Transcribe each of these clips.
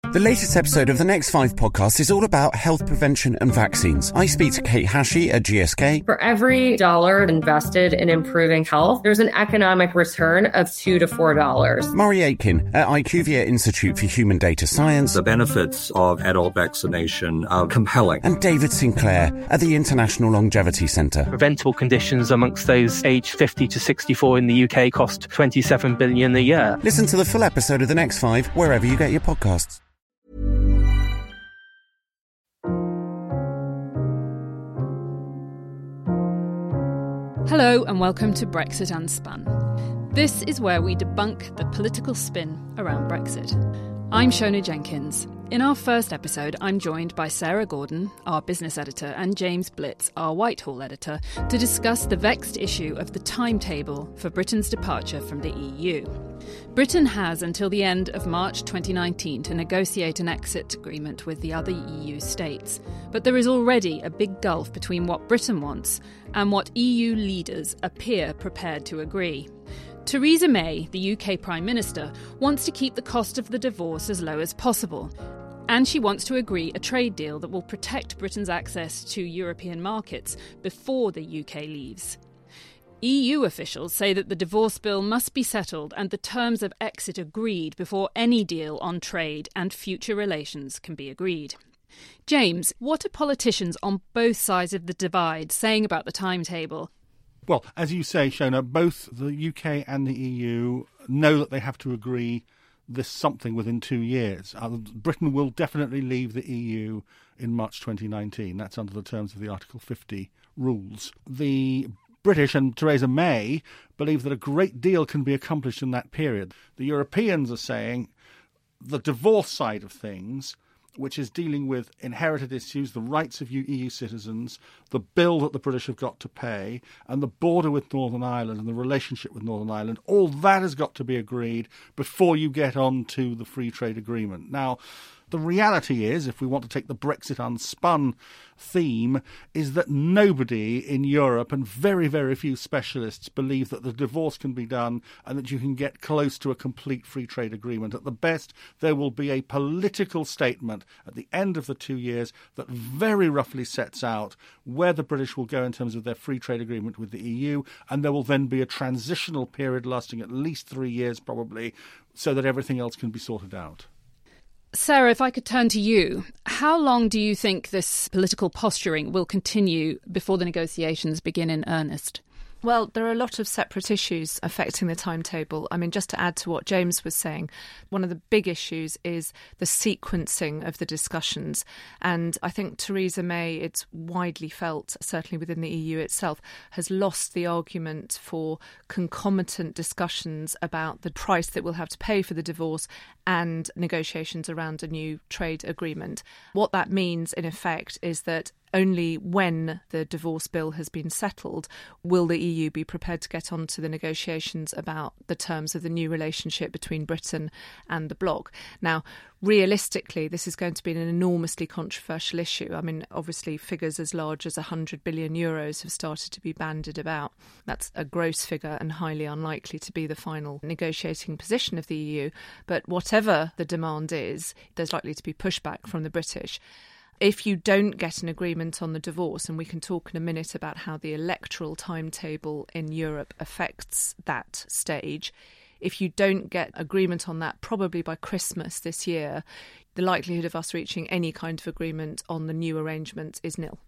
The latest episode of the Next 5 podcast is all about health prevention and vaccines. I speak to Kate Hashey at GSK. For every dollar invested in improving health, there's an economic return of $2 to $4. Murray Aitken at IQVIA Institute for Human Data Science. The benefits of adult vaccination are compelling. And David Sinclair at the International Longevity Centre. Preventable conditions amongst those aged 50 to 64 in the UK cost $27 billion a year. Listen to the full episode of The Next 5 wherever you get your podcasts. Hello and welcome to Brexit Unspun. This is where we debunk the political spin around Brexit. I'm Shona Jenkins. In our first episode, I'm joined by Sarah Gordon, our business editor, and James Blitz, our Whitehall editor, to discuss the vexed issue of the timetable for Britain's departure from the EU. Britain has until the end of March 2019 to negotiate an exit agreement with the other EU states, but there is already a big gulf between what Britain wants and what EU leaders appear prepared to agree. Theresa May, the UK Prime Minister, wants to keep the cost of the divorce as low as possible, and she wants to agree a trade deal that will protect Britain's access to European markets before the UK leaves. EU officials say that the divorce bill must be settled and the terms of exit agreed before any deal on trade and future relations can be agreed. James, what are politicians on both sides of the divide saying about the timetable? Well, as you say, Shona, both the UK and the EU know that they have to agree this something within 2 years. Britain will definitely leave the EU in March 2019. That's under the terms of the Article 50 rules. The British and Theresa May believe that a great deal can be accomplished in that period. The Europeans are saying the divorce side of things, which is dealing with inherited issues, the rights of EU citizens, the bill that the British have got to pay, and the border with Northern Ireland and the relationship with Northern Ireland, all that has got to be agreed before you get on to the free trade agreement. Now, the reality is, if we want to take the Brexit Unspun theme, is that nobody in Europe and very, very few specialists believe that the divorce can be done and that you can get close to a complete free trade agreement. At the best, there will be a political statement at the end of the 2 years that very roughly sets out where the British will go in terms of their free trade agreement with the EU, and there will then be a transitional period lasting at least 3 years probably, so that everything else can be sorted out. Sarah, if I could turn to you, how long do you think this political posturing will continue before the negotiations begin in earnest? Well, there are a lot of separate issues affecting the timetable. I mean, just to add to what James was saying, one of the big issues is the sequencing of the discussions. And I think Theresa May, it's widely felt, certainly within the EU itself, has lost the argument for concomitant discussions about the price that we'll have to pay for the divorce and negotiations around a new trade agreement. What that means, in effect, is that only when the divorce bill has been settled will the EU be prepared to get on to the negotiations about the terms of the new relationship between Britain and the bloc. Now, realistically, this is going to be an enormously controversial issue. I mean, obviously, figures as large as €100 billion have started to be bandied about. That's a gross figure and highly unlikely to be the final negotiating position of the EU. But whatever the demand is, there's likely to be pushback from the British. If you don't get an agreement on the divorce, and we can talk in a minute about how the electoral timetable in Europe affects that stage, if you don't get agreement on that probably by Christmas this year, the likelihood of us reaching any kind of agreement on the new arrangement is nil.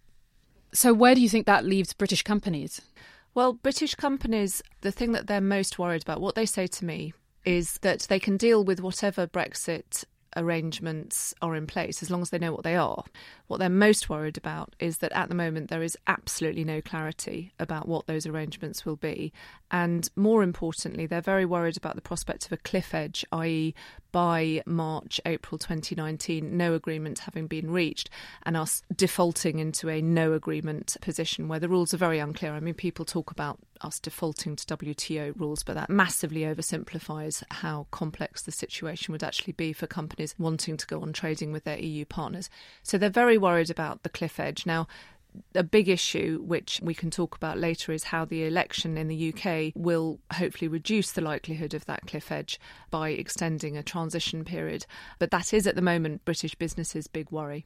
So where do you think that leaves British companies? Well, British companies, the thing that they're most worried about, what they say to me, is that they can deal with whatever Brexit arrangements are in place as long as they know what they are. What they're most worried about is that at the moment there is absolutely no clarity about what those arrangements will be. And more importantly, they're very worried about the prospect of a cliff edge, i.e. by March, April 2019, no agreement having been reached and us defaulting into a no agreement position where the rules are very unclear. I mean, people talk about us defaulting to WTO rules, but that massively oversimplifies how complex the situation would actually be for companies wanting to go on trading with their EU partners. So they're very worried about the cliff edge. Now, a big issue, which we can talk about later, is how the election in the UK will hopefully reduce the likelihood of that cliff edge by extending a transition period. But that is, at the moment, British business's big worry.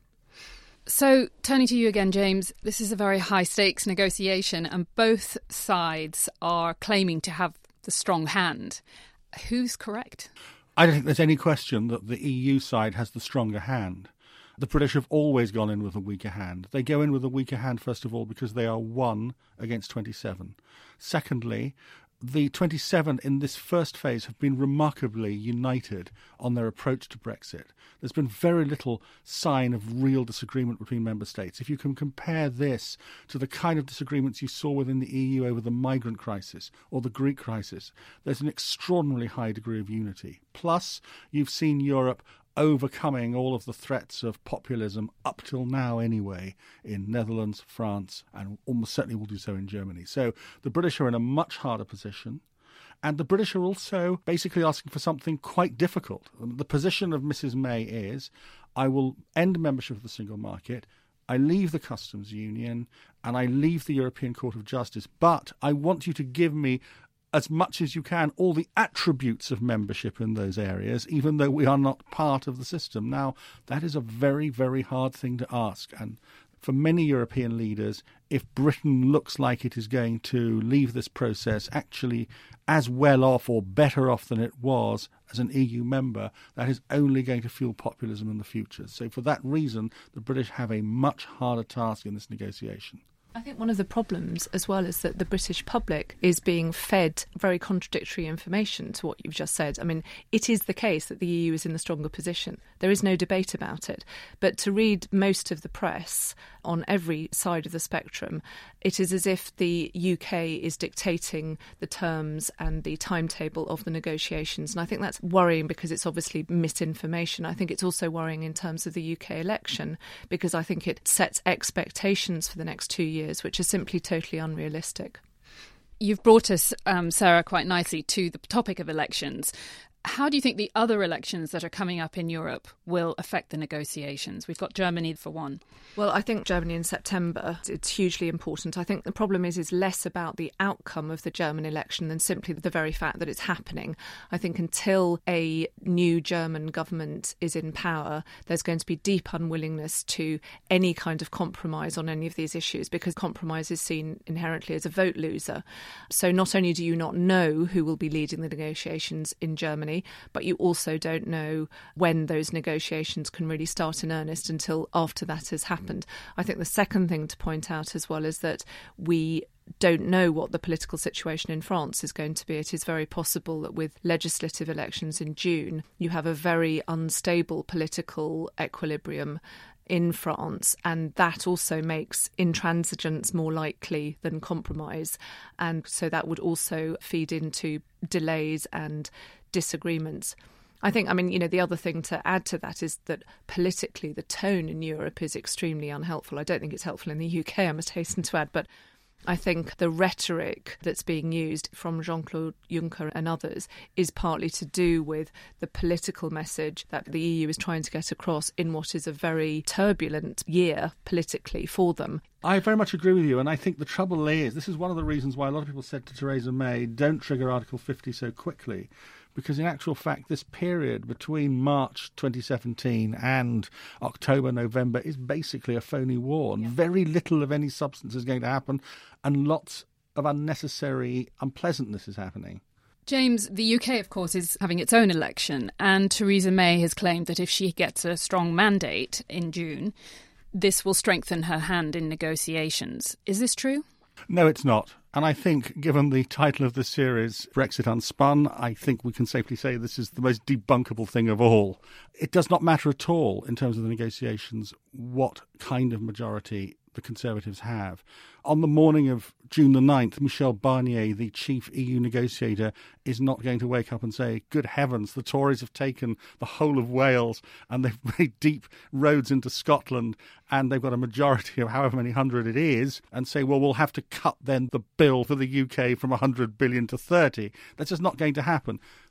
So, turning to you again, James, this is a very high-stakes negotiation, and both sides are claiming to have the strong hand. Who's correct? I don't think there's any question that the EU side has the stronger hand. The British have always gone in with a weaker hand. They go in with a weaker hand, first of all, because they are 1 against 27. Secondly, the 27 in this first phase have been remarkably united on their approach to Brexit. There's been very little sign of real disagreement between member states. If you can compare this to the kind of disagreements you saw within the EU over the migrant crisis or the Greek crisis, there's an extraordinarily high degree of unity. Plus, you've seen Europe overcoming all of the threats of populism up till now anyway in Netherlands, France, and almost certainly will do so in Germany. So the British are in a much harder position. And the British are also basically asking for something quite difficult. The position of Mrs May is, I will end membership of the single market, I leave the customs union, and I leave the European Court of Justice, but I want you to give me as much as you can, all the attributes of membership in those areas, even though we are not part of the system. Now, that is a very, very hard thing to ask. And for many European leaders, if Britain looks like it is going to leave this process actually as well off or better off than it was as an EU member, that is only going to fuel populism in the future. So for that reason, the British have a much harder task in this negotiation. I think one of the problems as well is that the British public is being fed very contradictory information to what you've just said. I mean, it is the case that the EU is in the stronger position. There is no debate about it. But to read most of the press on every side of the spectrum, it is as if the UK is dictating the terms and the timetable of the negotiations. And I think that's worrying because it's obviously misinformation. I think it's also worrying in terms of the UK election because I think it sets expectations for the next 2 years which are simply totally unrealistic. You've brought us, Sarah, quite nicely to the topic of elections. How do you think the other elections that are coming up in Europe will affect the negotiations? We've got Germany for one. Well, I think Germany in September, it's hugely important. I think the problem is less about the outcome of the German election than simply the very fact that it's happening. I think until a new German government is in power, there's going to be deep unwillingness to any kind of compromise on any of these issues because compromise is seen inherently as a vote loser. So not only do you not know who will be leading the negotiations in Germany, but you also don't know when those negotiations can really start in earnest until after that has happened. I think the second thing to point out as well is that we don't know what the political situation in France is going to be. It is very possible that with legislative elections in June, you have a very unstable political equilibrium in France, and that also makes intransigence more likely than compromise. And so that would also feed into delays and disagreements. I think, the other thing to add to that is that politically the tone in Europe is extremely unhelpful. I don't think it's helpful in the UK, I must hasten to add, but I think the rhetoric that's being used from Jean-Claude Juncker and others is partly to do with the political message that the EU is trying to get across in what is a very turbulent year politically for them. I very much agree with you, and I think the trouble is, this is one of the reasons why a lot of people said to Theresa May, don't trigger Article 50 so quickly, because in actual fact this period between March 2017 and October, November is basically a phony war, and very little of any substance is going to happen, and lots of unnecessary unpleasantness is happening. James, the UK, of course, is having its own election, and Theresa May has claimed that if she gets a strong mandate in June, this will strengthen her hand in negotiations. Is this true? No, it's not. And I think, given the title of the series, Brexit Unspun, I think we can safely say this is the most debunkable thing of all. It does not matter at all in terms of the negotiations what kind of majority the Conservatives have. On the morning of June the 9th, Michel Barnier, the chief EU negotiator, is not going to wake up and say, good heavens, the Tories have taken the whole of Wales and they've made deep roads into Scotland and they've got a majority of however many hundred it is, and say, well, we'll have to cut then the bill for the UK from 100 billion to 30. That's just not going to happen.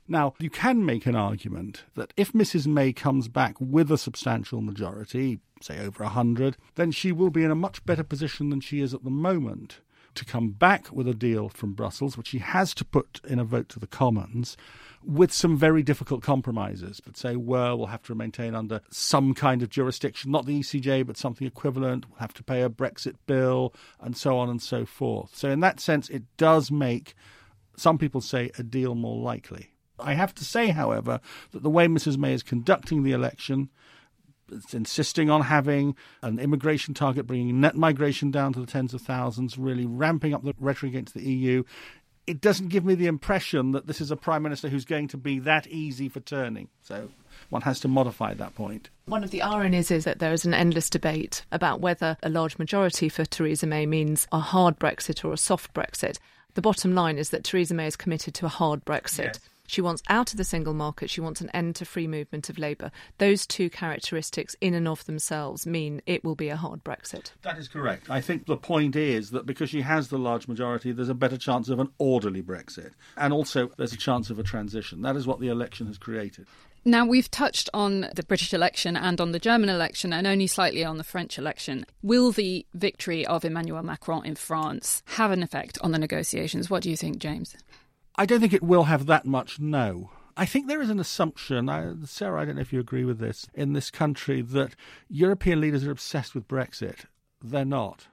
Now, you can make an argument that if Mrs May comes back with a substantial majority, say over 100, then she will be in a much better position than she is at the moment to come back with a deal from Brussels, which she has to put in a vote to the Commons, with some very difficult compromises that say, well, we'll have to maintain under some kind of jurisdiction, not the ECJ, but something equivalent. We'll have to pay a Brexit bill, and so on and so forth. So in that sense, it does make, some people say, a deal more likely. I have to say, however, that the way Mrs May is conducting the election, it's insisting on having an immigration target, bringing net migration down to the tens of thousands, really ramping up the rhetoric against the EU. It doesn't give me the impression that this is a Prime Minister who's going to be that easy for turning. So one has to modify that point. One of the ironies is that there is an endless debate about whether a large majority for Theresa May means a hard Brexit or a soft Brexit. The bottom line is that Theresa May is committed to a hard Brexit. Yes. She wants out of the single market. She wants an end to free movement of labour. Those two characteristics in and of themselves mean it will be a hard Brexit. That is correct. I think the point is that because she has the large majority, there's a better chance of an orderly Brexit. And also there's a chance of a transition. That is what the election has created. Now, we've touched on the British election and on the German election and only slightly on the French election. Will the victory of Emmanuel Macron in France have an effect on the negotiations? What do you think, James? I don't think it will have that much, no. I think there is an assumption, Sarah, I don't know if you agree with this, in this country that European leaders are obsessed with Brexit. They're not.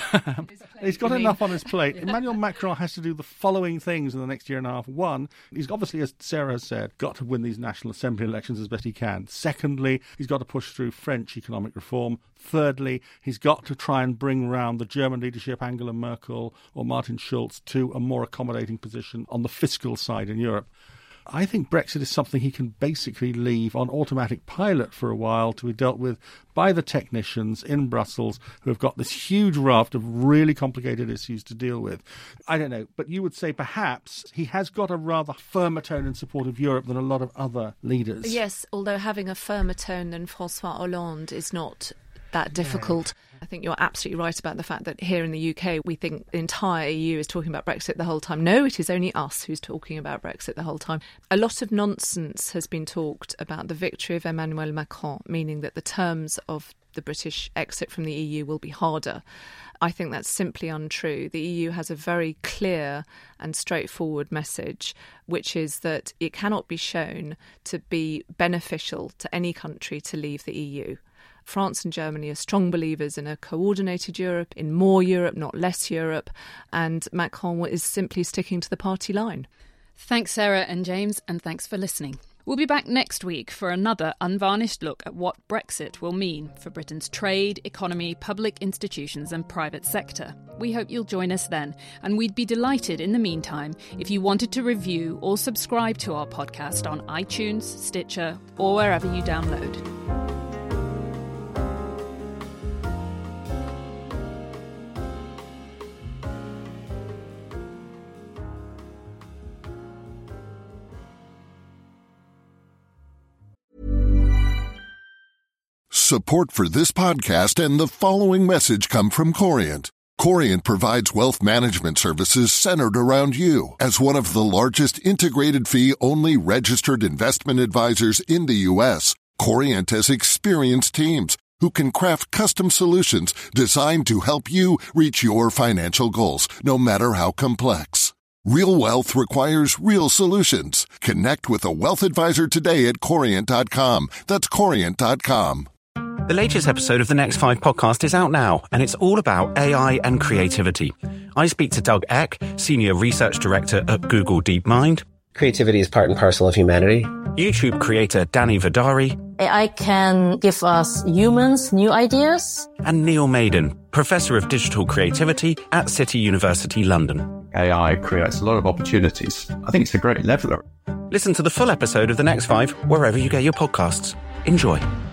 He's got enough on his plate. Emmanuel Macron has to do the following things in the next year and a half. One, he's obviously, as Sarah has said, got to win these National Assembly elections as best he can. Secondly, he's got to push through French economic reform. Thirdly, he's got to try and bring round the German leadership, Angela Merkel or Martin Schulz, to a more accommodating position on the fiscal side in Europe. I think Brexit is something he can basically leave on automatic pilot for a while to be dealt with by the technicians in Brussels who have got this huge raft of really complicated issues to deal with. I don't know, but you would say perhaps he has got a rather firmer tone in support of Europe than a lot of other leaders. Yes, although having a firmer tone than François Hollande is not that difficult. Yeah. I think you're absolutely right about the fact that here in the UK we think the entire EU is talking about Brexit the whole time. No, it is only us who's talking about Brexit the whole time. A lot of nonsense has been talked about the victory of Emmanuel Macron, meaning that the terms of the British exit from the EU will be harder. I think that's simply untrue. The EU has a very clear and straightforward message, which is that it cannot be shown to be beneficial to any country to leave the EU. France and Germany are strong believers in a coordinated Europe, in more Europe, not less Europe, and Macron is simply sticking to the party line. Thanks, Sarah and James, and thanks for listening. We'll be back next week for another unvarnished look at what Brexit will mean for Britain's trade, economy, public institutions and private sector. We hope you'll join us then, and we'd be delighted in the meantime if you wanted to review or subscribe to our podcast on iTunes, Stitcher or wherever you download. Support for this podcast and the following message come from Corient. Corient provides wealth management services centered around you. As one of the largest integrated fee-only registered investment advisors in the U.S., Corient has experienced teams who can craft custom solutions designed to help you reach your financial goals, no matter how complex. Real wealth requires real solutions. Connect with a wealth advisor today at Corient.com. That's Corient.com. The latest episode of the Next 5 podcast is out now, and it's all about AI and creativity. I speak to Doug Eck, Senior Research Director at Google DeepMind. Creativity is part and parcel of humanity. YouTube creator Danny Vidari. AI can give us humans new ideas. And Neil Maiden, Professor of Digital Creativity at City University London. AI creates a lot of opportunities. I think it's a great leveler. Listen to the full episode of The Next 5 wherever you get your podcasts. Enjoy.